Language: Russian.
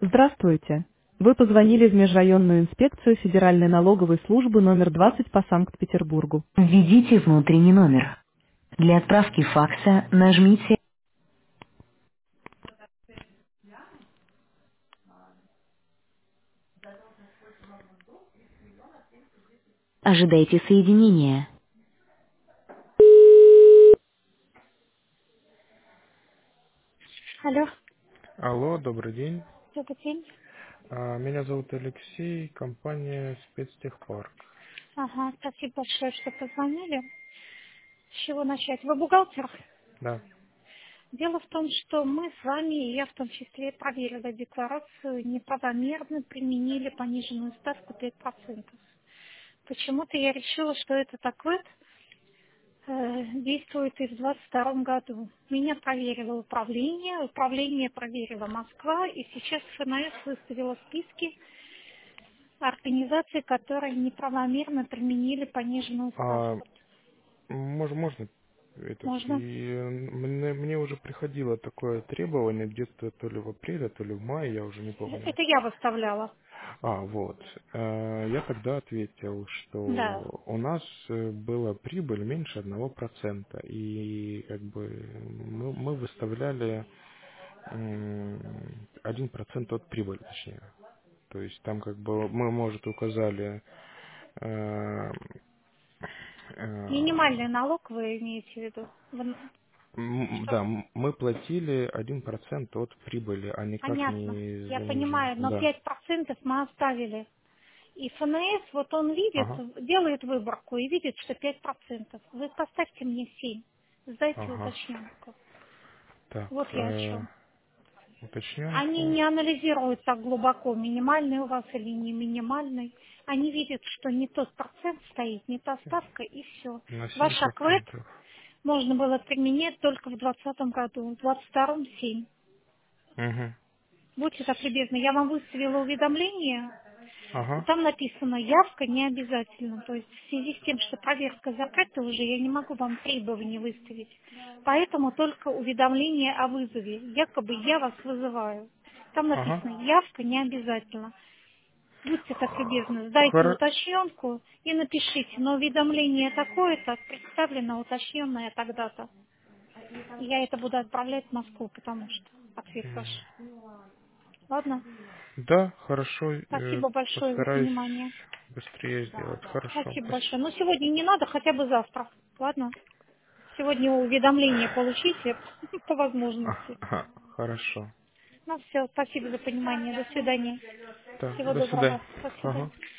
Здравствуйте. Вы позвонили в Межрайонную инспекцию Федеральной налоговой службы номер 20 по Санкт-Петербургу. Введите внутренний номер. Для отправки факса нажмите «Ожидайте соединения». Алло, Алло, добрый день. добрый день. Меня зовут Алексей, компания Спецтехпарк. Ага, спасибо большое, что позвонили. С чего начать? Вы бухгалтер? Да. Дело в том, что мы с вами, и я в том числе, проверила декларацию, неправомерно применили пониженную ставку 5%. Почему-то я решила, что это такой действует и в 2022 году. Меня проверило управление, управление проверило Москва, и сейчас ФНС выставила списки организаций, которые неправомерно применили пониженную А, ставку. можно этот, Можно? и мне уже приходило такое требование где-то то ли в апреле, то ли в мае, я уже не помню. Это я выставляла. Вот. Я тогда ответил, Да. что у нас была прибыль меньше 1%, и как бы мы выставляли 1% от прибыли, точнее. То есть там как бы мы, может, указали э, э, Минимальный налог вы имеете в виду? Что? да, мы платили 1% от прибыли, а никак Понятно. не Я занижен. понимаю, но Да. 5% мы оставили. И ФНС, вот он видит, Ага. делает выборку и видит, что 5%. Вы поставьте мне 7. Сдайте Ага. уточненку. Так, Вот я о чем. Они уточненку не анализируют так глубоко, минимальный у вас или не минимальный. Они видят, что не тот процент стоит, не та ставка, и все. на Ваш аквэд 7%. можно было применять только в 2020 году, в 2022 7. Угу. Будьте так любезны, я вам выставила уведомление. И Ага. там написано, явка не обязательно. То есть в связи с тем, что проверка закрыта уже, я не могу вам требования выставить. Поэтому только уведомление о вызове. Якобы я вас вызываю. Там Ага. написано, явка не обязательно. Будьте так любезны, сдайте Хор- уточненку и напишите, но уведомление такое-то, представлено уточненное тогда-то. Я это буду отправлять в Москву, потому что ответ ваш. Ладно? Да, хорошо. Спасибо большое за Постараюсь понимание. быстрее сделать. Хорошо. Спасибо большое. Спасибо. Но сегодня не надо, хотя бы завтра. Ладно? Сегодня уведомление получите по возможности. Ага. Хорошо. Ну все, спасибо за понимание. До свидания. Так, Всего до свидания. доброго. Спасибо. Ага.